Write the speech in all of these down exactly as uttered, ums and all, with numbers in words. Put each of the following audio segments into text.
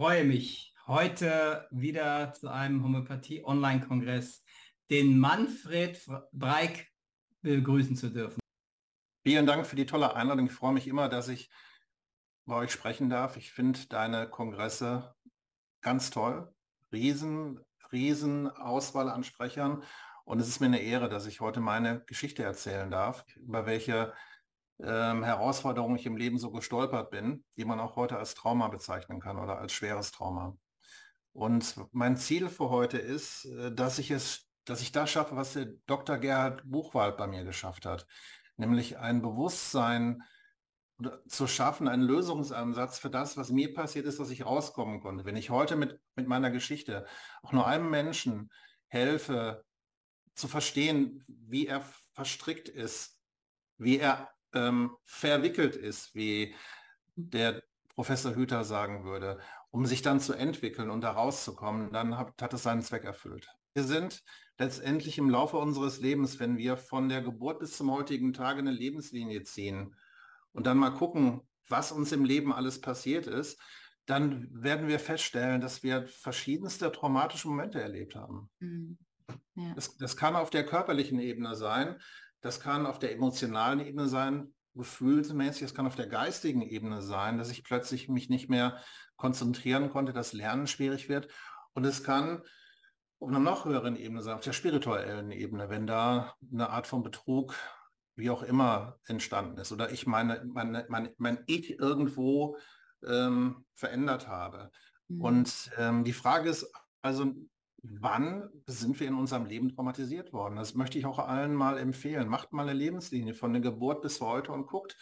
Freue mich, heute wieder zu einem Homöopathie-Online-Kongress den Manfred Breik begrüßen zu dürfen. Vielen Dank für die tolle Einladung. Ich freue mich immer, dass ich bei euch sprechen darf. Ich finde deine Kongresse ganz toll. Riesen, riesen Auswahl an Sprechern. Und es ist mir eine Ehre, dass ich heute meine Geschichte erzählen darf, über welche ähm, Herausforderungen ich im Leben so gestolpert bin, die man auch heute als Trauma bezeichnen kann oder als schweres Trauma. Und mein Ziel für heute ist, äh, dass ich es, dass ich das schaffe, was der Doktor Gerhard Buchwald bei mir geschafft hat, nämlich ein Bewusstsein oder zu schaffen, einen Lösungsansatz für das, was mir passiert ist, dass ich rauskommen konnte. Wenn ich heute mit, mit meiner Geschichte auch nur einem Menschen helfe, zu verstehen, wie er verstrickt ist, wie er ähm, verwickelt ist, wie der Professor Hüther sagen würde, um sich dann zu entwickeln und da rauszukommen, dann hat, hat es seinen Zweck erfüllt. Wir sind letztendlich im Laufe unseres Lebens, wenn wir von der Geburt bis zum heutigen Tage eine Lebenslinie ziehen und dann mal gucken, was uns im Leben alles passiert ist, dann werden wir feststellen, dass wir verschiedenste traumatische Momente erlebt haben. Mhm. Ja. Das, das kann auf der körperlichen Ebene sein, das kann auf der emotionalen Ebene sein, gefühlsmäßig, es kann auf der geistigen Ebene sein, dass ich plötzlich mich nicht mehr konzentrieren konnte, dass Lernen schwierig wird. Und es kann auf einer noch höheren Ebene sein, auf der spirituellen Ebene, wenn da eine Art von Betrug, wie auch immer, entstanden ist. Oder ich meine, meine, mein, mein Ich irgendwo ähm, verändert habe. Mhm. Und ähm, die Frage ist also, wann sind wir in unserem Leben traumatisiert worden? Das möchte ich auch allen mal empfehlen. Macht mal eine Lebenslinie von der Geburt bis heute und guckt.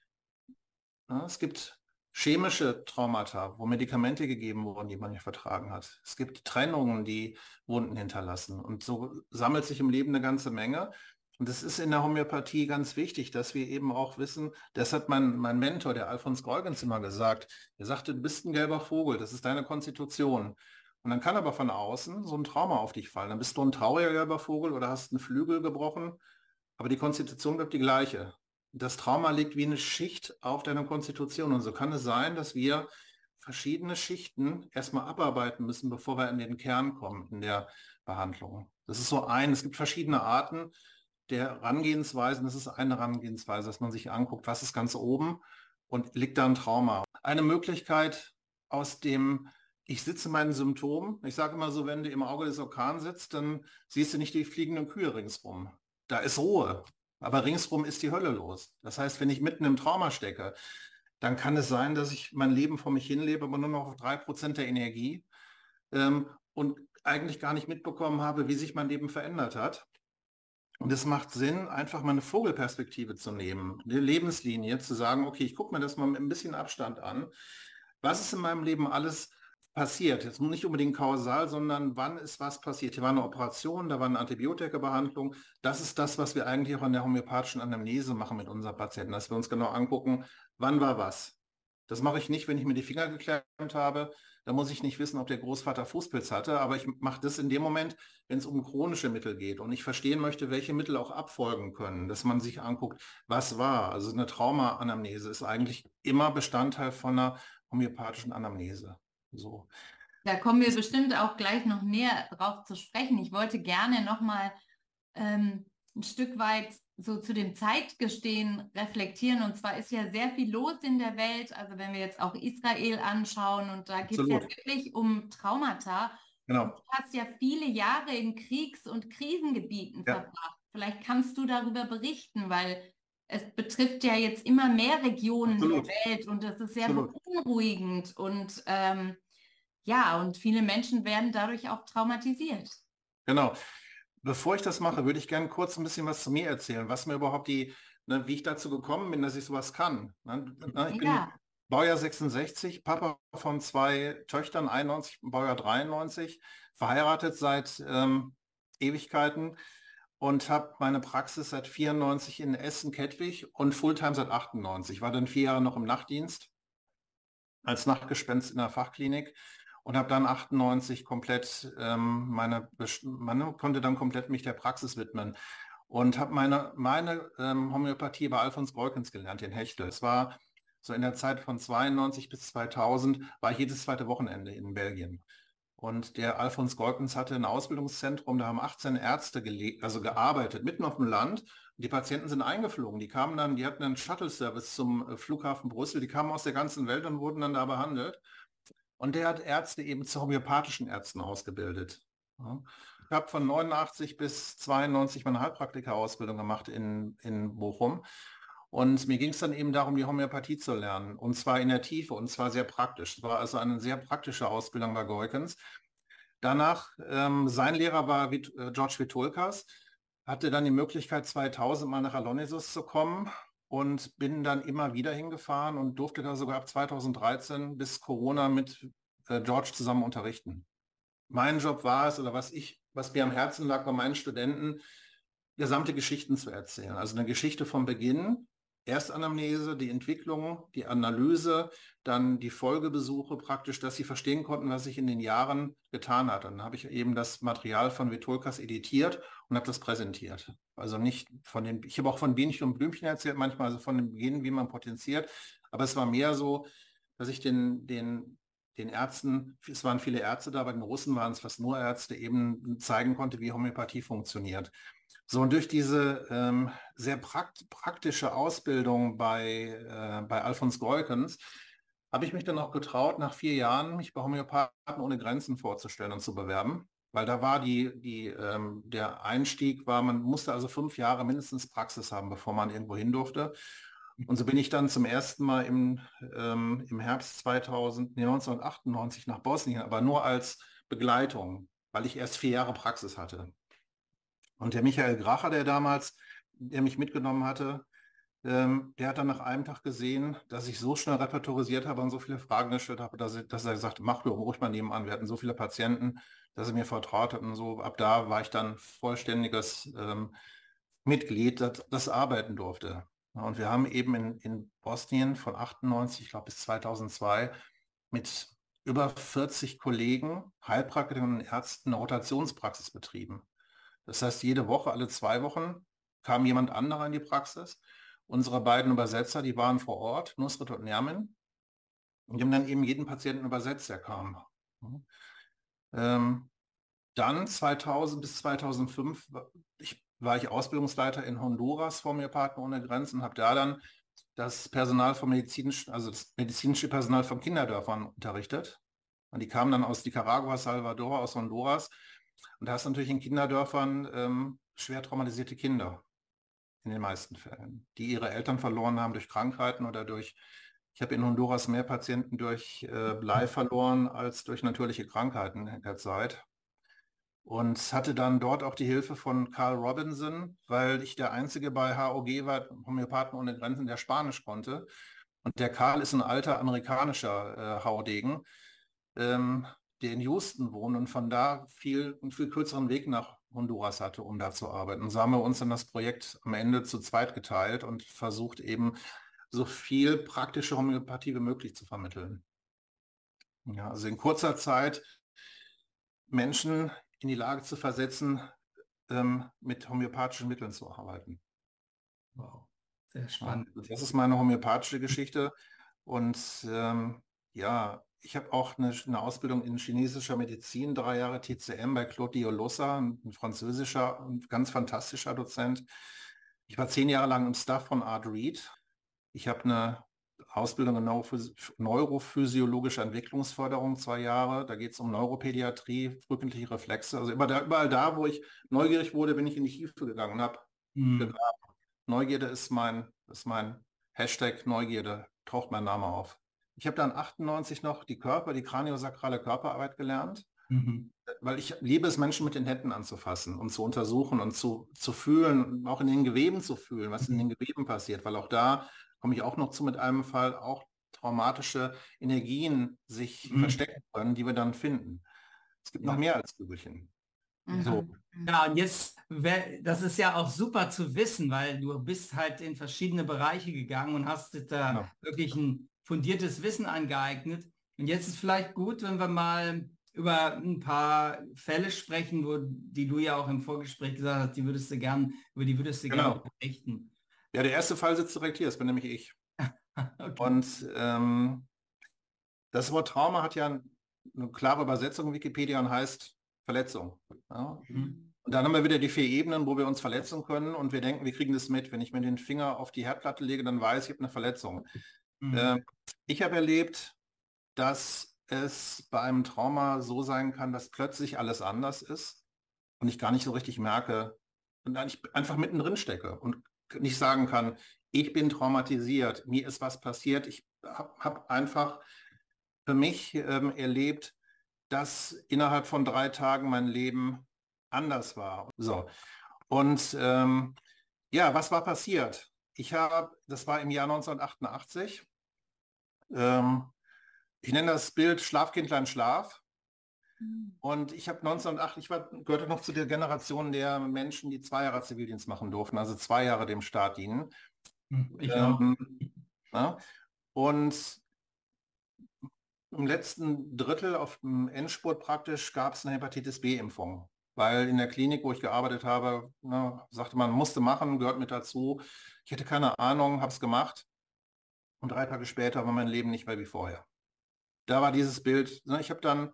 Ja, es gibt chemische Traumata, wo Medikamente gegeben wurden, die man nicht vertragen hat. Es gibt Trennungen, die Wunden hinterlassen. Und so sammelt sich im Leben eine ganze Menge. Und es ist in der Homöopathie ganz wichtig, dass wir eben auch wissen, das hat mein, mein Mentor, der Alfons Goergens, immer gesagt. Er sagte, du bist ein gelber Vogel, das ist deine Konstitution. Und dann kann aber von außen so ein Trauma auf dich fallen. Dann bist du ein trauriger gelber Vogel oder hast einen Flügel gebrochen, aber die Konstitution bleibt die gleiche. Das Trauma liegt wie eine Schicht auf deiner Konstitution. Und so kann es sein, dass wir verschiedene Schichten erstmal abarbeiten müssen, bevor wir in den Kern kommen in der Behandlung. Das ist so ein, es gibt verschiedene Arten der Herangehensweisen. Das ist eine Herangehensweise, dass man sich anguckt, was ist ganz oben und liegt da ein Trauma. Eine Möglichkeit aus dem, ich sitze meinen Symptomen. Ich sage immer so, wenn du im Auge des Orkans sitzt, dann siehst du nicht die fliegenden Kühe ringsrum. Da ist Ruhe. Aber ringsrum ist die Hölle los. Das heißt, wenn ich mitten im Trauma stecke, dann kann es sein, dass ich mein Leben vor mich hinlebe, aber nur noch auf drei Prozent der Energie ähm, und eigentlich gar nicht mitbekommen habe, wie sich mein Leben verändert hat. Und es macht Sinn, einfach mal eine Vogelperspektive zu nehmen, eine Lebenslinie, zu sagen, okay, ich gucke mir das mal mit ein bisschen Abstand an. Was ist in meinem Leben alles passiert? Jetzt nicht unbedingt kausal, sondern wann ist was passiert? Hier war eine Operation, da war eine Antibiotikabehandlung. Das ist das, was wir eigentlich auch an der homöopathischen Anamnese machen mit unseren Patienten, dass wir uns genau angucken, wann war was. Das mache ich nicht, wenn ich mir die Finger geklemmt habe. Da muss ich nicht wissen, ob der Großvater Fußpilz hatte, aber ich mache das in dem Moment, wenn es um chronische Mittel geht und ich verstehen möchte, welche Mittel auch abfolgen können, dass man sich anguckt, was war. Also eine Trauma-Anamnese ist eigentlich immer Bestandteil von einer homöopathischen Anamnese. So. Da kommen wir bestimmt auch gleich noch näher drauf zu sprechen. Ich wollte gerne noch mal ähm, ein Stück weit so zu dem Zeitgestehen reflektieren. Und zwar ist ja sehr viel los in der Welt. Also wenn wir jetzt auch Israel anschauen und da geht es ja Absolut. wirklich um Traumata. Und Genau. du hast ja viele Jahre in Kriegs- und Krisengebieten Ja. verbracht. Vielleicht kannst du darüber berichten, weil es betrifft ja jetzt immer mehr Regionen der Absolut. Welt und das ist sehr Absolut. beunruhigend und ähm, ja, und viele Menschen werden dadurch auch traumatisiert. Genau. Bevor ich das mache, würde ich gerne kurz ein bisschen was zu mir erzählen, was mir überhaupt die, ne, wie ich dazu gekommen bin, dass ich sowas kann. Ne, ne, ich bin Ja, Baujahr sechsundsechzig, Papa von zwei Töchtern, einundneunzig, Baujahr dreiundneunzig, verheiratet seit ähm, Ewigkeiten und habe meine Praxis seit vierundneunzig in Essen-Kettwig und Fulltime seit achtundneunzig. War dann vier Jahre noch im Nachtdienst als Nachtgespenst in der Fachklinik und habe dann achtundneunzig komplett ähm, meine, Best- meine, konnte dann komplett mich der Praxis widmen und habe meine, meine ähm, Homöopathie bei Alfons Goergens gelernt in Hechtel. Es war So in der Zeit von zweiundneunzig bis zweitausend war ich jedes zweite Wochenende in Belgien. Und der Alfons Goikens hatte ein Ausbildungszentrum, da haben achtzehn Ärzte gele- also gearbeitet, mitten auf dem Land. Und die Patienten sind eingeflogen. Die kamen dann, die hatten einen Shuttle-Service zum äh, Flughafen Brüssel. Die kamen aus der ganzen Welt und wurden dann da behandelt. Und der hat Ärzte eben zu homöopathischen Ärzten ausgebildet. Ja. Ich habe von neunundachtzig bis zweiundneunzig meine Heilpraktiker-Ausbildung gemacht in, in Bochum. Und mir ging es dann eben darum, die Homöopathie zu lernen. Und zwar in der Tiefe und zwar sehr praktisch. Es war also eine sehr praktische Ausbildung bei Goikens. Danach, ähm, sein Lehrer war Vit äh, George Vitulkas, hatte dann die Möglichkeit, zweitausend mal nach Alonissus zu kommen und bin dann immer wieder hingefahren und durfte da sogar ab zweitausenddreizehn bis Corona mit äh, George zusammen unterrichten. Mein Job war es, oder was ich, was mir am Herzen lag, bei meinen Studenten, gesamte Geschichten zu erzählen. Also eine Geschichte vom Beginn, Erstanamnese, die Entwicklung, die Analyse, dann die Folgebesuche praktisch, dass sie verstehen konnten, was sich in den Jahren getan hat. Dann habe ich eben das Material von Vitulkas editiert und habe das präsentiert. Also nicht von den, ich habe auch von Bienchen und Blümchen erzählt, manchmal also von dem Beginn, wie man potenziert, aber es war mehr so, dass ich den, den, den Ärzten, es waren viele Ärzte da, bei den Russen waren es fast nur Ärzte, eben zeigen konnte, wie Homöopathie funktioniert. So, und durch diese ähm, sehr prakt praktische Ausbildung bei, äh, bei Alfons Goikens habe ich mich dann auch getraut, nach vier Jahren mich bei Homöopathen ohne Grenzen vorzustellen und zu bewerben. Weil da war die, die, ähm, der Einstieg war, man musste also fünf Jahre mindestens Praxis haben, bevor man irgendwo hin durfte. Und so bin ich dann zum ersten Mal im, ähm, im Herbst zweitausend, nee, neunzehnhundertachtundneunzig nach Bosnien, aber nur als Begleitung, weil ich erst vier Jahre Praxis hatte. Und der Michael Gracher, der damals, der mich mitgenommen hatte, ähm, der hat dann nach einem Tag gesehen, dass ich so schnell repertorisiert habe und so viele Fragen gestellt habe, dass, ich, dass er gesagt hat, mach du ruhig mal nebenan. Wir hatten so viele Patienten, dass er mir vertraut hat und so. Ab da war ich dann vollständiges ähm, Mitglied, das, das arbeiten durfte. Ja, und wir haben eben in, in Bosnien von achtundneunzig, ich glaube bis zweitausendzwei, mit über vierzig Kollegen, Heilpraktikern und Ärzten eine Rotationspraxis betrieben. Das heißt, jede Woche, alle zwei Wochen kam jemand anderer in die Praxis. Unsere beiden Übersetzer, die waren vor Ort, Nusret und Nermin, und die haben dann eben jeden Patienten übersetzt, der kam. Ähm, dann zweitausend bis zweitausendfünf ich, war ich Ausbildungsleiter in Honduras vor Homöopathen ohne Grenzen und habe da dann das Personal vom medizinischen, also das medizinische Personal von Kinderdörfern unterrichtet. Und die kamen dann aus Nicaragua, Salvador, aus Honduras. Und da hast du natürlich in Kinderdörfern ähm, schwer traumatisierte Kinder in den meisten Fällen, die ihre Eltern verloren haben durch Krankheiten oder durch, ich habe in Honduras mehr Patienten durch äh, Blei verloren als durch natürliche Krankheiten in der Zeit. Und hatte dann dort auch die Hilfe von Carl Robinson, weil ich der Einzige bei H O G war, Homöopathen ohne Grenzen, der Spanisch konnte. Und der Karl ist ein alter amerikanischer äh, Haudegen, ähm, der in Houston wohnt und von da viel, einen viel kürzeren Weg nach Honduras hatte, um da zu arbeiten. Und so haben wir uns dann das Projekt am Ende zu zweit geteilt und versucht eben so viel praktische Homöopathie wie möglich zu vermitteln. Ja, also in kurzer Zeit Menschen in die Lage zu versetzen, ähm, mit homöopathischen Mitteln zu arbeiten. Wow, sehr spannend. Ja, das ist meine homöopathische Geschichte. Und ähm, ja, ich habe auch eine, eine Ausbildung in chinesischer Medizin, drei Jahre T C M bei Claude Diolossa, ein französischer und ganz fantastischer Dozent. Ich war zehn Jahre lang im Staff von Art Reed. Ich habe eine Ausbildung in Neurophys neurophysiologischer Entwicklungsförderung, zwei Jahre. Da geht es um Neuropädiatrie, frühkindliche Reflexe. Also überall da, überall da, wo ich neugierig wurde, bin ich in die Tiefe gegangen und habe Hm. gegraben. Neugierde ist mein, ist mein Hashtag Neugierde, taucht mein Name auf. Ich habe dann achtundneunzig noch die Körper, die kraniosakrale Körperarbeit gelernt, Mhm. weil ich liebe es, Menschen mit den Händen anzufassen und zu untersuchen und zu, zu fühlen, auch in den Geweben zu fühlen, was in den Geweben passiert, weil auch da komme ich auch noch zu mit einem Fall, auch traumatische Energien sich Mhm. verstecken können, die wir dann finden. Es gibt noch Ja. mehr als Kügelchen. Mhm. So. Ja, und jetzt, wär- das ist ja auch super zu wissen, weil du bist halt in verschiedene Bereiche gegangen und hast dir da Genau. wirklich ein fundiertes Wissen angeeignet. Und jetzt ist vielleicht gut, wenn wir mal über ein paar Fälle sprechen, wo, die du ja auch im Vorgespräch gesagt hast, die würdest du gern, über die würdest du gerne Genau. berichten. Ja, der erste Fall sitzt direkt hier, das bin nämlich ich. Okay. Und ähm, das Wort Trauma hat ja eine klare Übersetzung in Wikipedia und heißt Verletzung. Ja? Mhm. Und dann haben wir wieder die vier Ebenen, wo wir uns verletzen können und wir denken, wir kriegen das mit. Wenn ich mir den Finger auf die Herdplatte lege, dann weiß ich, ich habe eine Verletzung. Mhm. Ähm, ich habe erlebt, dass es bei einem Trauma so sein kann, dass plötzlich alles anders ist und ich gar nicht so richtig merke und dann ich einfach mittendrin stecke und nicht sagen kann, ich bin traumatisiert, mir ist was passiert. Ich habe hab einfach für mich ähm, erlebt, dass innerhalb von drei Tagen mein Leben anders war. So. Und ähm, ja, was war passiert? Ich habe, das war im Jahr neunzehnhundertachtundachtzig, ähm, ich nenne das Bild Schlafkindlein Schlaf. Mhm. Und ich habe neunzehnhundertacht, ich war, gehörte noch zu der Generation der Menschen, die zwei Jahre Zivildienst machen durften, also zwei Jahre dem Staat dienen. Mhm. Ich auch. Ähm, ja, und im letzten Drittel auf dem Endspurt praktisch gab es eine Hepatitis B-Impfung, weil in der Klinik, wo ich gearbeitet habe, ne, sagte man, musste machen, gehört mit dazu. Ich hatte keine Ahnung, habe es gemacht und drei Tage später war mein Leben nicht mehr wie vorher. Da war dieses Bild, ne, ich habe dann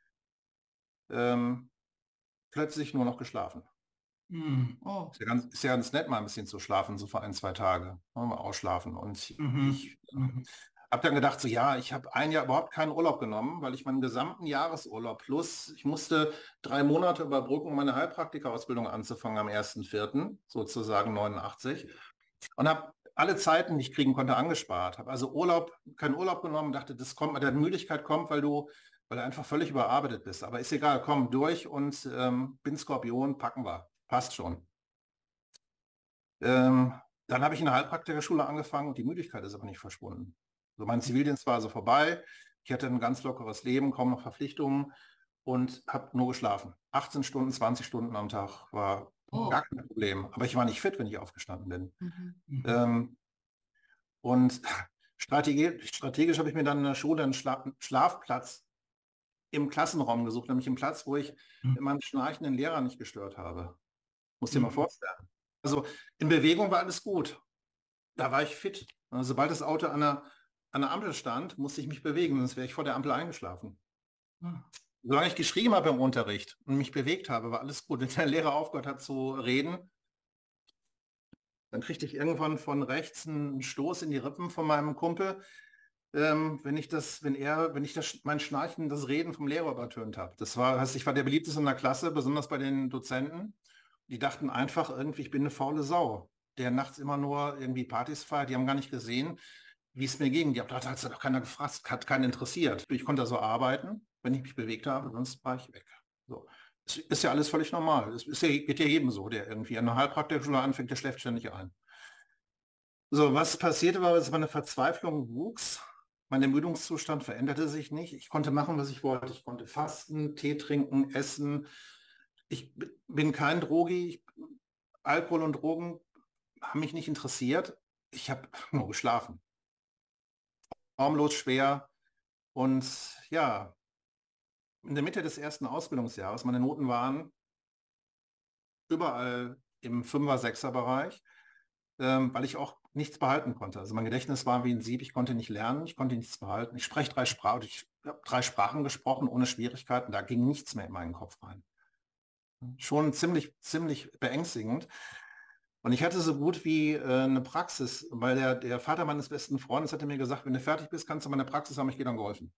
ähm, plötzlich nur noch geschlafen. Mhm. Oh. Ist ja ganz, ist ja ganz nett, mal ein bisschen zu schlafen, so für ein, zwei Tage. Mal ausschlafen. Und Mhm. ich Mhm. habe dann gedacht, so ja, ich habe ein Jahr überhaupt keinen Urlaub genommen, weil ich meinen gesamten Jahresurlaub plus, ich musste drei Monate überbrücken, um meine Heilpraktikerausbildung anzufangen am ersten Vierten sozusagen neunundachtzig. Und habe alle Zeiten, die ich kriegen konnte, angespart. Habe also Urlaub, keinen Urlaub genommen, dachte, das kommt, der Müdigkeit kommt, weil du, weil du einfach völlig überarbeitet bist. Aber ist egal, komm durch und ähm, bin Skorpion, packen wir. Passt schon. Ähm, dann habe ich in der Heilpraktikerschule angefangen und die Müdigkeit ist aber nicht verschwunden. So, mein Zivildienst war also vorbei. Ich hatte ein ganz lockeres Leben, kaum noch Verpflichtungen und habe nur geschlafen. achtzehn Stunden, zwanzig Stunden am Tag war Oh. gar kein Problem. Aber ich war nicht fit, wenn ich aufgestanden bin. Mhm. Mhm. Ähm, und strategisch, strategisch habe ich mir dann in der Schule einen Schla Schlafplatz im Klassenraum gesucht, nämlich einen Platz, wo ich meinen schnarchenden Lehrer nicht gestört habe. Muss dir mal Mhm. vorstellen. Also in Bewegung war alles gut. Da war ich fit. Also, sobald das Auto an der, an der Ampel stand, musste ich mich bewegen, sonst wäre ich vor der Ampel eingeschlafen. Ah. Solange ich geschrieben habe im Unterricht und mich bewegt habe, war alles gut. Wenn der Lehrer aufgehört hat zu reden, dann kriegte ich irgendwann von rechts einen Stoß in die Rippen von meinem Kumpel, ähm, wenn ich das, wenn er, wenn ich das, mein Schnarchen, das Reden vom Lehrer übertönt habe. Das war, heißt, ich war der beliebteste in der Klasse, besonders bei den Dozenten. Die dachten einfach irgendwie, ich bin eine faule Sau, der nachts immer nur irgendwie Partys feiert. Die haben gar nicht gesehen, wie es mir ging. Die haben, da hat sich doch keiner gefragt, hat keinen interessiert. Ich konnte so arbeiten, wenn ich mich bewegt habe, sonst war ich weg. So. Das ist ja alles völlig normal. Es ist ja, geht ja jedem so, der irgendwie an einer Heilpraktikerschule anfängt, der schläft ständig ein. So, was passierte war, dass meine Verzweiflung wuchs. Mein Ermüdungszustand veränderte sich nicht. Ich konnte machen, was ich wollte. Ich konnte fasten, Tee trinken, essen. Ich b- bin kein Drogi. Ich, Alkohol und Drogen haben mich nicht interessiert. Ich habe nur geschlafen. Formlos schwer. Und ja, in der Mitte des ersten Ausbildungsjahres, meine Noten waren überall im Fünfer-, Sechser-Bereich, ähm, weil ich auch nichts behalten konnte. Also mein Gedächtnis war wie ein Sieb, ich konnte nicht lernen, ich konnte nichts behalten. Ich spreche drei Sprachen, ich habe drei Sprachen gesprochen ohne Schwierigkeiten, da ging nichts mehr in meinen Kopf rein. Schon ziemlich, ziemlich beängstigend. Und ich hatte so gut wie äh, eine Praxis, weil der, der Vater meines besten Freundes hatte mir gesagt, wenn du fertig bist, kannst du meine Praxis haben, ich gehe dann geholfen.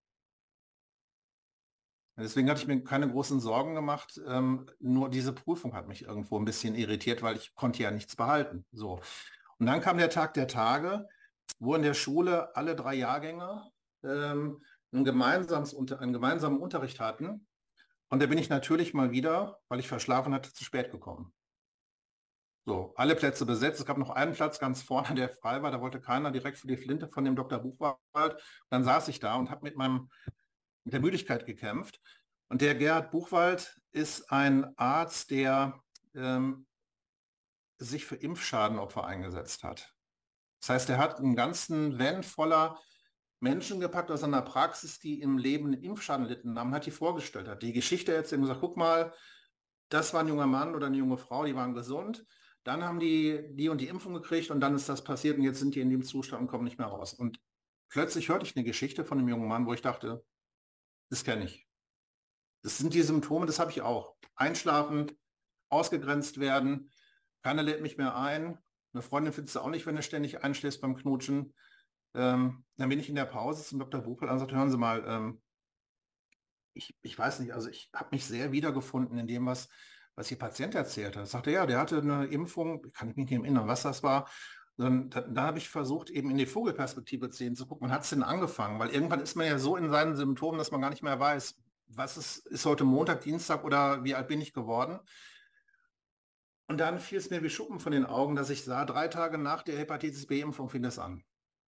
Deswegen hatte ich mir keine großen Sorgen gemacht. Ähm, nur diese Prüfung hat mich irgendwo ein bisschen irritiert, weil ich konnte ja nichts behalten. So. Und dann kam der Tag der Tage, wo in der Schule alle drei Jahrgänge ähm, ein gemeinsames, unter, einen gemeinsamen Unterricht hatten. Und da bin ich natürlich mal wieder, weil ich verschlafen hatte, zu spät gekommen. So, alle Plätze besetzt. Es gab noch einen Platz ganz vorne, der frei war. Da wollte keiner direkt für die Flinte von dem Doktor Buchwald. Dann saß ich da und habe mit meinem mit der Müdigkeit gekämpft. Und der Gerhard Buchwald ist ein Arzt, der ähm, sich für Impfschadenopfer eingesetzt hat. Das heißt, er hat einen ganzen Van voller Menschen gepackt aus seiner Praxis, die im Leben einen Impfschaden litten haben, hat die vorgestellt, hat die Geschichte erzählt und gesagt, guck mal, das war ein junger Mann oder eine junge Frau, die waren gesund, dann haben die die und die Impfung gekriegt und dann ist das passiert und jetzt sind die in dem Zustand und kommen nicht mehr raus. Und plötzlich hörte ich eine Geschichte von einem jungen Mann, wo ich dachte, das kenne ich. Das sind die Symptome, das habe ich auch. Einschlafen, ausgegrenzt werden, keiner lädt mich mehr ein. Eine Freundin findest du auch nicht, wenn du ständig einschläfst beim Knutschen. Ähm, dann bin ich in der Pause zum Doktor Buchel und sagte, hören Sie mal, ähm, ich, ich weiß nicht, also ich habe mich sehr wiedergefunden in dem, was, was Ihr Patient erzählt hat. Er sagte, ja, der hatte eine Impfung, kann ich mich nicht erinnern, was das war. Dann, da, da habe ich versucht, eben in die Vogelperspektive zu sehen, zu gucken, wann hat es denn angefangen? Weil irgendwann ist man ja so in seinen Symptomen, dass man gar nicht mehr weiß, was ist, ist heute Montag, Dienstag oder wie alt bin ich geworden? Und dann fiel es mir wie Schuppen von den Augen, dass ich sah, drei Tage nach der Hepatitis B-Impfung fing das an.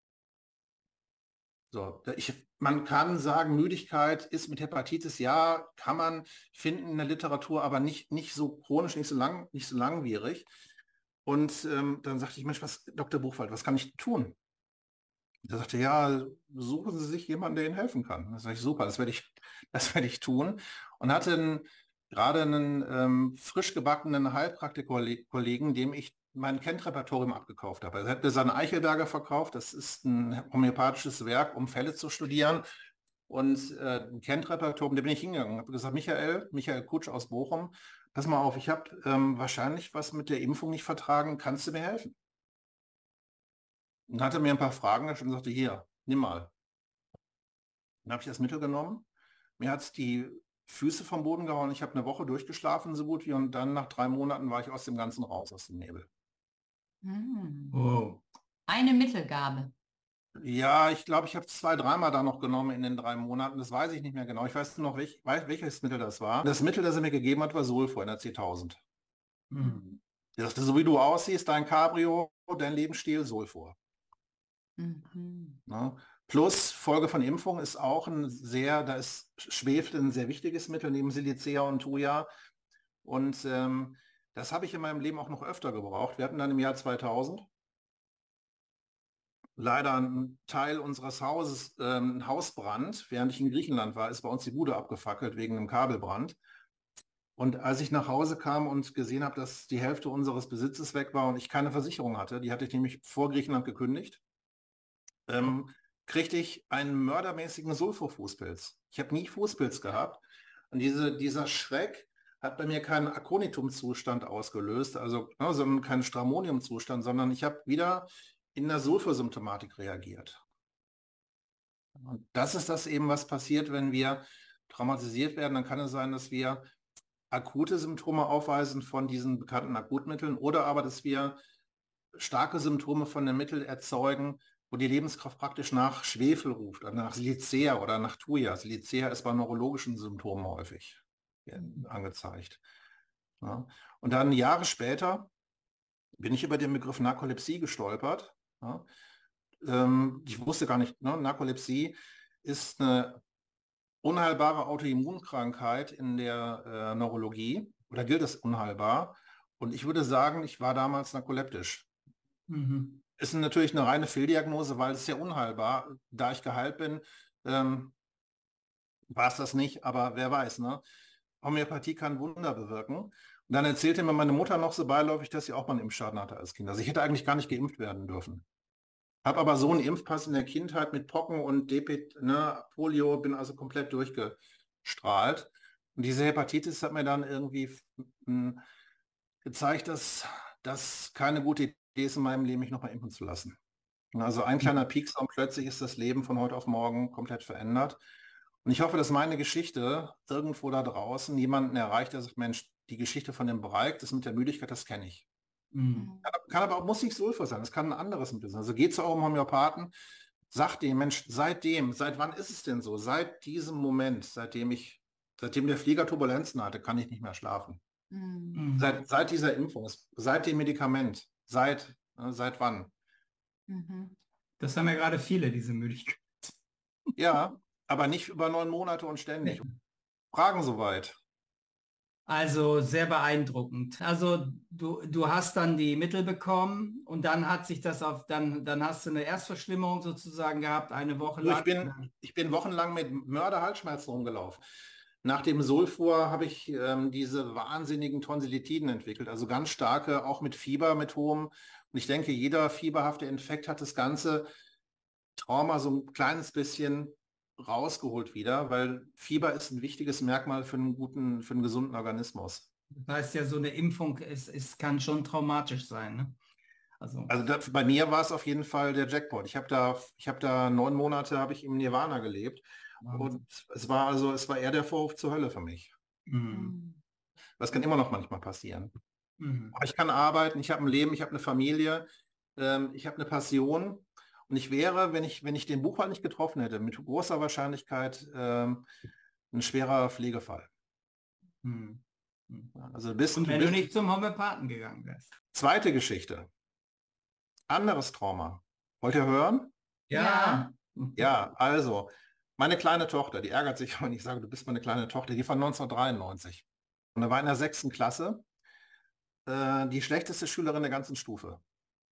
So, ich, man kann sagen, Müdigkeit ist mit Hepatitis, ja, kann man finden in der Literatur, aber nicht, nicht so chronisch, nicht so lang, nicht so langwierig. Und ähm, dann sagte ich, Mensch, was, Doktor Buchwald, was kann ich tun? Da sagte er, ja, suchen Sie sich jemanden, der Ihnen helfen kann. Da sage ich, super, das werde ich, das werde ich tun. Und hatte einen, gerade einen ähm, frisch gebackenen Heilpraktiker-Kollegen, dem ich mein Kent-Repertorium abgekauft habe. Er hat mir seinen Eichelberger verkauft. Das ist ein homöopathisches Werk, um Fälle zu studieren. Und äh, ein Kent-Repertorium, da bin ich hingegangen. Ich habe gesagt, Michael, Michael Kutsch aus Bochum, pass mal auf, ich habe ähm, wahrscheinlich was mit der Impfung nicht vertragen. Kannst du mir helfen? Und hatte mir ein paar Fragen gestellt und sagte, hier, nimm mal. Dann habe ich das Mittel genommen. Mir hat es die Füße vom Boden gehauen. Ich habe eine Woche durchgeschlafen, so gut wie. Und dann nach drei Monaten war ich aus dem Ganzen raus, aus dem Nebel. Hm. Oh. Eine Mittelgabe. Ja, ich glaube, ich habe zwei, dreimal da noch genommen in den drei Monaten. Das weiß ich nicht mehr genau. Ich weiß nur noch, welch, welches Mittel das war. Das Mittel, das er mir gegeben hat, war Sulfur in der zehntausend. Hm. Er sagte, so wie du aussiehst, dein Cabrio, dein Lebensstil, Sulfur. Mhm. Ne? Plus Folge von Impfung ist auch ein sehr, da ist Schwefel ein sehr wichtiges Mittel neben Silicea und Thuja. Und ähm, das habe ich in meinem Leben auch noch öfter gebraucht. Wir hatten dann im Jahr zweitausend leider ein Teil unseres Hauses, ähm, ein Hausbrand. Während ich in Griechenland war, ist bei uns die Bude abgefackelt wegen einem Kabelbrand. Und als ich nach Hause kam und gesehen habe, dass die Hälfte unseres Besitzes weg war und ich keine Versicherung hatte, die hatte ich nämlich vor Griechenland gekündigt, ähm, kriegte ich einen mördermäßigen Sulfurfußpilz. Ich habe nie Fußpilz gehabt. Und diese, dieser Schreck hat bei mir keinen Aconitum-Zustand ausgelöst, also ne, sondern keinen Stramonium-Zustand, sondern ich habe wieder in der Sulfursymptomatik reagiert. Und das ist das eben, was passiert, wenn wir traumatisiert werden. Dann kann es sein, dass wir akute Symptome aufweisen von diesen bekannten Akutmitteln oder aber, dass wir starke Symptome von den Mitteln erzeugen, wo die Lebenskraft praktisch nach Schwefel ruft, also nach Silicea oder nach Thuja. Silicea ist bei neurologischen Symptomen häufig angezeigt. Ja. Und dann Jahre später bin ich über den Begriff Narkolepsie gestolpert. Ja. Ähm, ich wusste gar nicht, ne? Narkolepsie ist eine unheilbare Autoimmunkrankheit in der äh, Neurologie oder gilt es unheilbar. Und ich würde sagen, ich war damals narkoleptisch. Mhm. Ist natürlich eine reine Fehldiagnose, weil es ist ja unheilbar. Da ich geheilt bin, ähm, war es das nicht, aber wer weiß, ne? Homöopathie kann Wunder bewirken. Und dann erzählte mir meine Mutter noch so beiläufig, dass sie auch mal einen Impfschaden hatte als Kind. Also ich hätte eigentlich gar nicht geimpft werden dürfen. Habe aber so einen Impfpass in der Kindheit mit Pocken und D P, ne, Polio, bin also komplett durchgestrahlt. Und diese Hepatitis hat mir dann irgendwie mh, gezeigt, dass das keine gute Idee ist, in meinem Leben mich nochmal impfen zu lassen. Also ein kleiner Pieks und plötzlich ist das Leben von heute auf morgen komplett verändert. Und ich hoffe, dass meine Geschichte irgendwo da draußen jemanden erreicht, der sagt, Mensch, die Geschichte von dem Breik, das mit der Müdigkeit, das kenne ich. Mhm. Kann, kann aber auch, muss nicht Sulfur sein, das kann ein anderes Mittel sein. Also geht zu eurem Homöopathen, sagt dem, Mensch, seitdem, seit wann ist es denn so? Seit diesem Moment, seitdem ich, seitdem der Flieger Turbulenzen hatte, kann ich nicht mehr schlafen. Mhm. Seit, seit dieser Impfung, seit dem Medikament, seit, äh, seit wann? Mhm. Das haben ja gerade viele, diese Müdigkeit. Ja, aber nicht über neun Monate und ständig. Fragen soweit. Also sehr beeindruckend. Also du, du hast dann die Mittel bekommen und dann hat sich das auf, dann, dann hast du eine Erstverschlimmerung sozusagen gehabt, eine Woche So, lang. ich bin, ich bin wochenlang mit Mörder-Halsschmerzen rumgelaufen. Nach dem Sulfur habe ich ähm, diese wahnsinnigen Tonsillitiden entwickelt, also ganz starke, auch mit Fieber, mit hohem. Und ich denke, jeder fieberhafte Infekt hat das ganze Trauma so ein kleines bisschen rausgeholt wieder, weil Fieber ist ein wichtiges Merkmal für einen guten, für einen gesunden Organismus. Das heißt ja, so eine Impfung ist, ist, kann schon traumatisch sein. Ne? Also, Also das, bei mir war es auf jeden Fall der Jackpot. Ich habe da, ich habe da neun Monate habe ich im Nirvana gelebt und Wahnsinn. es war also, es war eher der Vorhof zur Hölle für mich. Mhm. Mhm. Das kann immer noch manchmal passieren. Mhm. Aber ich kann arbeiten, ich habe ein Leben, ich habe eine Familie, ähm, ich habe eine Passion und ich wäre, wenn ich, wenn ich den Buchwald nicht getroffen hätte, mit großer Wahrscheinlichkeit ähm, ein schwerer Pflegefall. Mhm. Mhm. Also du bist, Und du wenn du bist. nicht zum Homöopathen gegangen wärst. Zweite Geschichte, anderes Trauma. Wollt ihr hören? Ja. Ja, also, meine kleine Tochter, die ärgert sich, wenn ich sage, du bist meine kleine Tochter, die von neunzehnhundertdreiundneunzig. Und da war in der sechsten Klasse äh, die schlechteste Schülerin der ganzen Stufe.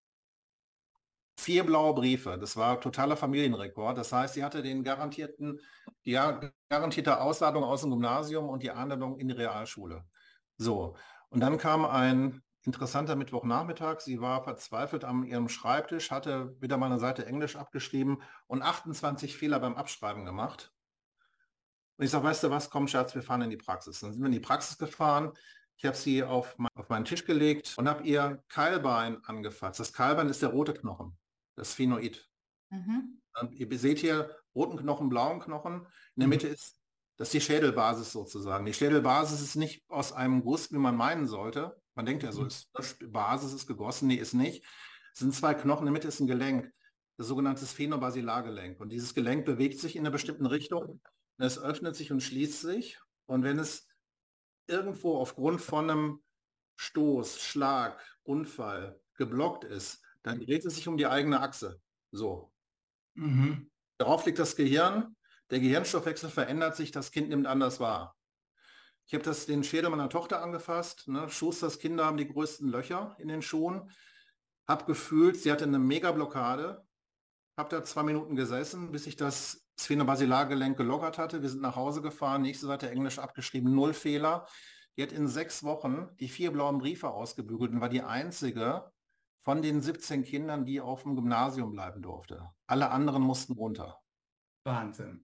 Vier blaue Briefe, das war totaler Familienrekord. Das heißt, sie hatte den garantierten, die ja- garantierte Ausladung aus dem Gymnasium und die Anladung in die Realschule. So, und dann kam ein interessanter Mittwochnachmittag. Sie war verzweifelt an ihrem Schreibtisch, hatte wieder mal eine Seite Englisch abgeschrieben und achtundzwanzig Fehler beim Abschreiben gemacht. Und ich sage, weißt du was, komm Schatz, wir fahren in die Praxis. Dann sind wir in die Praxis gefahren. Ich habe sie auf, mein, auf meinen Tisch gelegt und habe ihr Keilbein angefasst. Das Keilbein ist der rote Knochen, das Sphenoid. Mhm. Und ihr seht hier roten Knochen, blauen Knochen. In der Mhm. Mitte ist das ist die Schädelbasis sozusagen. Die Schädelbasis ist nicht aus einem Guss, wie man meinen sollte. Man denkt ja so, ist, die Basis ist gegossen. Nee, ist nicht. Es sind zwei Knochen, in der Mitte ist ein Gelenk, das sogenannte Sphenobasillargelenk. Und dieses Gelenk bewegt sich in einer bestimmten Richtung. Es öffnet sich und schließt sich. Und wenn es irgendwo aufgrund von einem Stoß, Schlag, Unfall geblockt ist, dann dreht es sich um die eigene Achse. So. Mhm. Darauf liegt das Gehirn. Der Gehirnstoffwechsel verändert sich, das Kind nimmt anders wahr. Ich habe das den Schädel meiner Tochter angefasst. Ne? Schusters Kinder haben die größten Löcher in den Schuhen. Hab gefühlt, sie hatte eine Mega-Blockade. Hab da zwei Minuten gesessen, bis ich das Sphenobasillargelenk gelockert hatte. Wir sind nach Hause gefahren, nächste Seite Englisch abgeschrieben, null Fehler. Die hat in sechs Wochen die vier blauen Briefe ausgebügelt und war die einzige von den siebzehn Kindern, die auf dem Gymnasium bleiben durfte. Alle anderen mussten runter. Wahnsinn.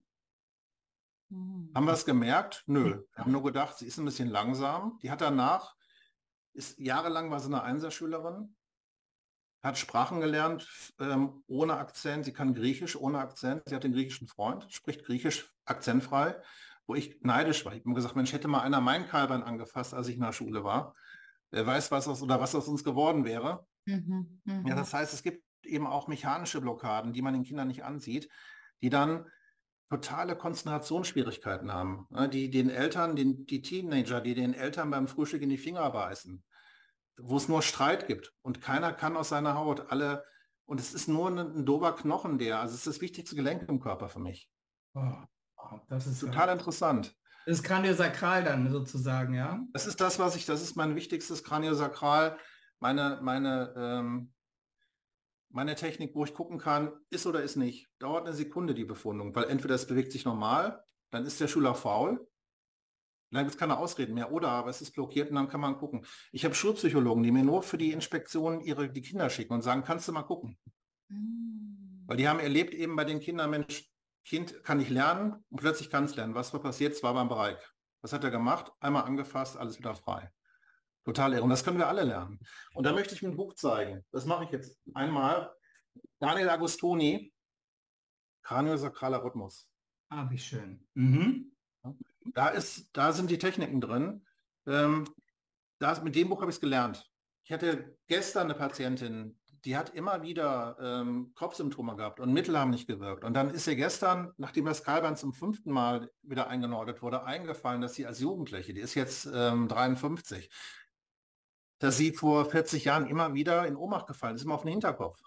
Mhm. Haben wir es gemerkt? Nö. Wir haben nur gedacht, sie ist ein bisschen langsam. Die hat danach, ist jahrelang war sie eine Einserschülerin, hat Sprachen gelernt ähm, ohne Akzent. Sie kann Griechisch ohne Akzent. Sie hat den griechischen Freund, spricht Griechisch akzentfrei, wo ich neidisch war. Ich habe mir gesagt, Mensch, hätte mal einer mein Kalbern angefasst, als ich in der Schule war. Wer weiß, was aus oder was aus uns geworden wäre. Mhm. Mhm. Ja, das heißt, es gibt eben auch mechanische Blockaden, die man den Kindern nicht ansieht, die dann totale Konzentrationsschwierigkeiten haben, ne, die den Eltern, den, die Teenager, die den Eltern beim Frühstück in die Finger beißen, wo es nur Streit gibt und keiner kann aus seiner Haut, alle, und es ist nur ein, ein dober Knochen, der, also es ist das wichtigste Gelenk im Körper für mich. Oh, oh, das ist Total ja, interessant. das ist Kraniosakral dann sozusagen, ja. Das ist das, was ich, das ist mein wichtigstes Kraniosakral, meine, meine, ähm, meine Technik, wo ich gucken kann, ist oder ist nicht. Dauert eine Sekunde die Befundung, weil entweder es bewegt sich normal, dann ist der Schüler faul. Da gibt es keine Ausreden mehr. Oder aber es ist blockiert und dann kann man gucken. Ich habe Schulpsychologen, die mir nur für die Inspektion ihre, die Kinder schicken und sagen, kannst du mal gucken. Mhm. Weil die haben erlebt eben bei den Kindern, Mensch, Kind kann nicht lernen und plötzlich kann es lernen. Was war passiert? Es war beim Bereich. Was hat er gemacht? Einmal angefasst, alles wieder frei. Total irre. Und das können wir alle lernen. Und da möchte ich mir ein Buch zeigen. Das mache ich jetzt einmal. Daniel Agostoni, Kraniosakraler Rhythmus. Ah, wie schön. Mhm. Da ist, da sind die Techniken drin. Ähm, das, mit dem Buch habe ich es gelernt. Ich hatte gestern eine Patientin, die hat immer wieder ähm, Kopfsymptome gehabt und Mittel haben nicht gewirkt. Und dann ist ihr gestern, nachdem das Kalband zum fünften Mal wieder eingenordet wurde, eingefallen, dass sie als Jugendliche, die ist jetzt ähm, dreiundfünfzig, dass sie vor vierzig Jahren immer wieder in Ohnmacht gefallen ist, immer auf den Hinterkopf.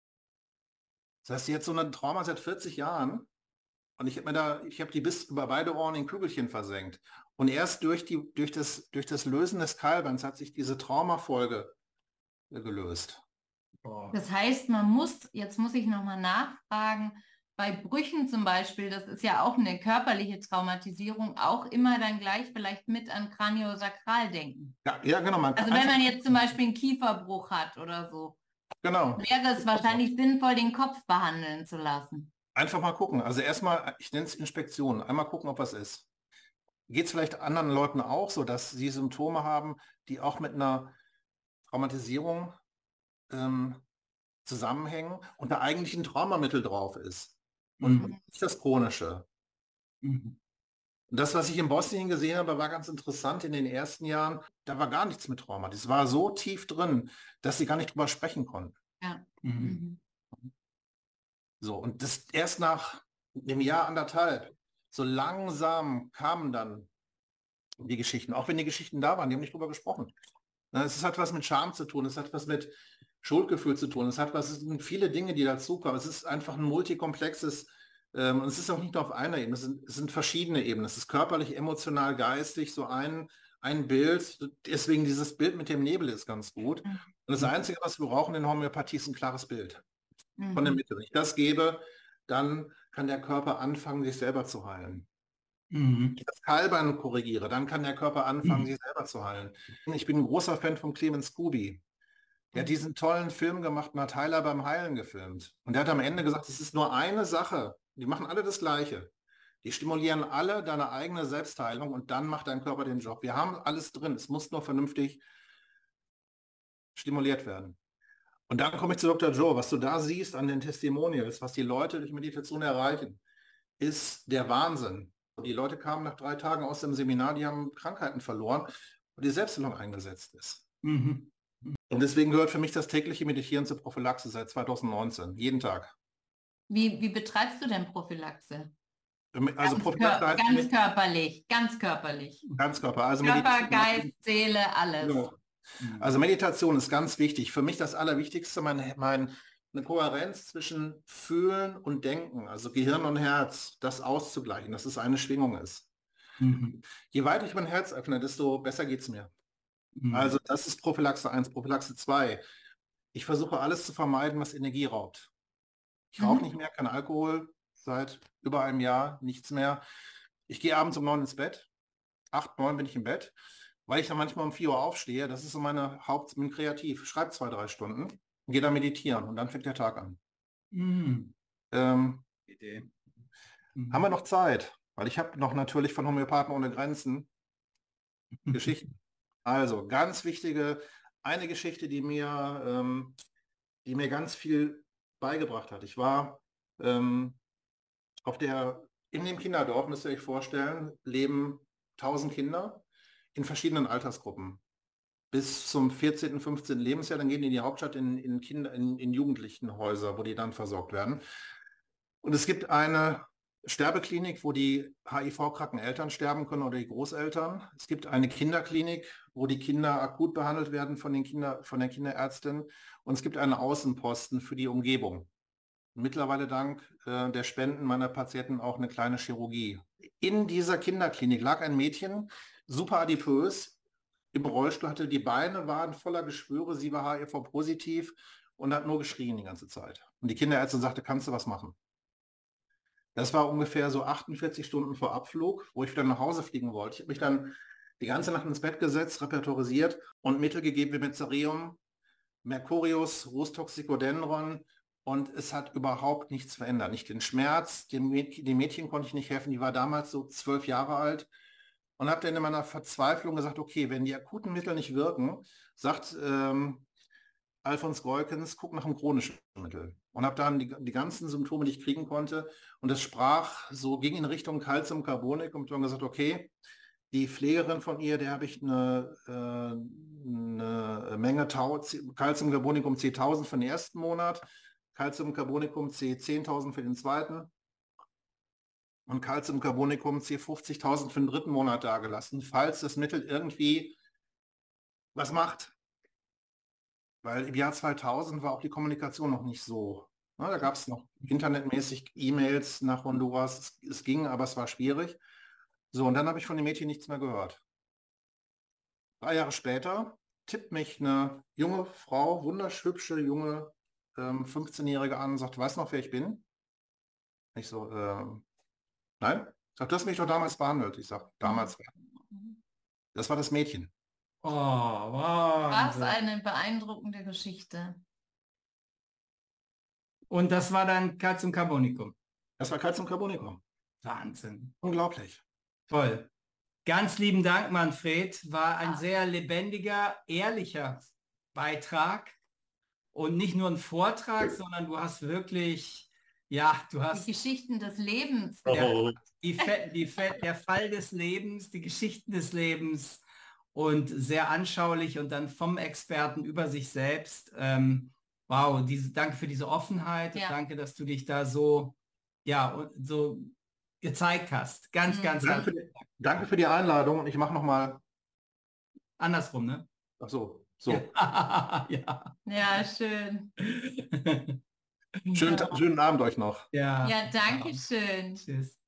Das heißt, sie hat so ein Trauma seit vierzig Jahren. Und ich habe mir da, ich habe die bis über beide Ohren in Kügelchen versenkt. Und erst durch, die, durch, das, durch das Lösen des Keilbands hat sich diese Traumafolge äh, gelöst. Oh. Das heißt, man muss, jetzt muss ich nochmal nachfragen, bei Brüchen zum Beispiel, das ist ja auch eine körperliche Traumatisierung, auch immer dann gleich vielleicht mit an Kraniosakral denken. Ja, ja, genau. Man kann Also wenn einfach, man jetzt zum Beispiel einen Kieferbruch hat oder so, genau. wäre es wahrscheinlich sinnvoll, den Kopf behandeln zu lassen. Einfach mal gucken. Also erstmal, ich nenne es Inspektion. Einmal gucken, ob was ist. Geht es vielleicht anderen Leuten auch so, dass sie Symptome haben, die auch mit einer Traumatisierung ähm, zusammenhängen und da eigentlich ein Traumamittel drauf ist und Mhm. nicht das Chronische. Mhm. Und das, was ich in Bosnien gesehen habe, war ganz interessant in den ersten Jahren. Da war gar nichts mit Trauma. Das war so tief drin, dass sie gar nicht drüber sprechen konnten. Ja. Mhm. Mhm. So, und das erst nach einem Jahr, anderthalb, so langsam kamen dann die Geschichten, auch wenn die Geschichten da waren, die haben nicht drüber gesprochen. Na, Es hat was mit Scham zu tun, es hat was mit Schuldgefühl zu tun, es hat was, es sind viele Dinge, die dazukommen. Es ist einfach ein multikomplexes, ähm, und es ist auch nicht nur auf einer Ebene, es sind, es sind verschiedene Ebenen. Es ist körperlich, emotional, geistig, so ein, ein Bild. Deswegen dieses Bild mit dem Nebel ist ganz gut. Und das Mhm. Einzige, was wir brauchen in Homöopathie, ist ein klares Bild von der Mhm. Mitte. Wenn ich das gebe, dann kann der Körper anfangen, sich selber zu heilen. Mhm. Ich das Keilbein korrigiere, dann kann der Körper anfangen, Mhm. sich selber zu heilen. Ich bin ein großer Fan von Clemens Scooby. Der hat Mhm. diesen tollen Film gemacht und hat Heiler beim Heilen gefilmt. Und der hat am Ende gesagt, es ist nur eine Sache. Die machen alle das Gleiche. Die stimulieren alle deine eigene Selbstheilung und dann macht dein Körper den Job. Wir haben alles drin. Es muss nur vernünftig stimuliert werden. Und dann komme ich zu Doktor Joe. Was du da siehst an den Testimonials, was die Leute durch Meditation erreichen, ist der Wahnsinn. Die Leute kamen nach drei Tagen aus dem Seminar, die haben Krankheiten verloren und die Selbstheilung eingesetzt ist. Mhm. Und deswegen gehört für mich das tägliche Meditieren zur Prophylaxe seit zweitausendneunzehn, jeden Tag. Wie, wie betreibst du denn Prophylaxe? Also Ganz, Prophylaxe kör heißt für ganz mich körperlich, ganz körperlich. Ganzkörper. Also Körper, Meditation, Geist, Seele, alles. genau. Mhm. Also Meditation ist ganz wichtig. Für mich das Allerwichtigste, mein, mein, eine Kohärenz zwischen Fühlen und Denken, also Gehirn und Herz, das auszugleichen, dass es eine Schwingung ist. Mhm. Je weiter ich mein Herz öffne, desto besser geht es mir. Mhm. Also das ist Prophylaxe eins, Prophylaxe zwei. Ich versuche alles zu vermeiden, was Energie raubt. Ich rauche nicht Mhm. mehr, kein Alkohol, seit über einem Jahr, nichts mehr. Ich gehe abends um neun ins Bett. Acht, neun bin ich im Bett, weil ich dann manchmal um vier Uhr aufstehe. Das ist so meine Haupt, bin kreativ, schreibe zwei, drei Stunden, gehe dann meditieren und dann fängt der Tag an. Mhm. Ähm, Idee. haben wir Mhm. noch Zeit? Weil ich habe noch natürlich von Homöopathen ohne Grenzen Geschichten. Also ganz wichtige, eine Geschichte, die mir, ähm, die mir ganz viel beigebracht hat. Ich war ähm, auf der, in dem Kinderdorf, müsst ihr euch vorstellen, leben tausend Kinder in verschiedenen Altersgruppen. Bis zum vierzehnten, fünfzehnten Lebensjahr, dann gehen die in die Hauptstadt in, in, Kinder, in, in Jugendlichenhäuser, wo die dann versorgt werden. Und es gibt eine Sterbeklinik, wo die H I V-kranken Eltern sterben können oder die Großeltern. Es gibt eine Kinderklinik, wo die Kinder akut behandelt werden von, den Kinder, von der Kinderärztin. Und es gibt einen Außenposten für die Umgebung. Mittlerweile dank äh, der Spenden meiner Patienten auch eine kleine Chirurgie. In dieser Kinderklinik lag ein Mädchen, super adipös, im Rollstuhl, hatte die Beine, waren voller Geschwüre, sie war H I V-positiv und hat nur geschrien die ganze Zeit. Und die Kinderärztin sagte, kannst du was machen? Das war ungefähr so achtundvierzig Stunden vor Abflug, wo ich wieder nach Hause fliegen wollte. Ich habe mich dann die ganze Nacht ins Bett gesetzt, repertorisiert und Mittel gegeben wie Metzerium, Mercurius, Rustoxicodendron, und es hat überhaupt nichts verändert. Nicht den Schmerz, dem Mädchen, dem Mädchen konnte ich nicht helfen, die war damals so zwölf Jahre alt und habe dann in meiner Verzweiflung gesagt, okay, wenn die akuten Mittel nicht wirken, sagt ähm, Alfons Goikens, guck nach einem chronischen Mittel. Und habe dann die, die ganzen Symptome, die ich kriegen konnte, und es sprach, so ging in Richtung Calciumcarbonik und dann gesagt, okay, die Pflegerin von ihr, der habe ich eine, äh, eine Menge Tau, Calciumcarbonicum C tausend für den ersten Monat, Calciumcarbonicum C zehntausend für den zweiten und Calciumcarbonicum C fünfzigtausend für den dritten Monat dagelassen, falls das Mittel irgendwie was macht. Weil im Jahr zweitausend war auch die Kommunikation noch nicht so. Ne, da gab es noch internetmäßig E-Mails nach Honduras. Es, es ging, aber es war schwierig. So, und dann habe ich von dem Mädchen nichts mehr gehört. Drei Jahre später tippt mich eine junge Frau, wunderhübsche junge ähm, fünfzehnjährige an und sagt, weißt du noch, wer ich bin? Nicht so, äh, nein? Ich sag, du hast mich doch damals behandelt. Ich sag, damals, das war das Mädchen. Oh, Was Wahnsinn. eine beeindruckende Geschichte. Und das war dann Calcium Carbonicum. Das war Calcium Carbonicum. Wahnsinn. Unglaublich. Toll. Ganz lieben Dank, Manfred. War ein Ah. sehr lebendiger, ehrlicher Beitrag. Und nicht nur ein Vortrag, sondern du hast wirklich, ja, du Die hast Geschichten des Lebens. Oh. die, Fe die Fe der Fall des Lebens, die Geschichten des Lebens und sehr anschaulich und dann vom Experten über sich selbst. Ähm, wow, diese, danke für diese Offenheit. Ja. Danke, dass du dich da so, ja, so gezeigt hast. Ganz, Mhm. ganz, Danke ganz für, die, danke für die Einladung und ich mache nochmal, andersrum, ne? ach so, so. Ja. Ja. Ja, schön. Schönen, schönen Abend euch noch. Ja. Ja, danke schön. Tschüss.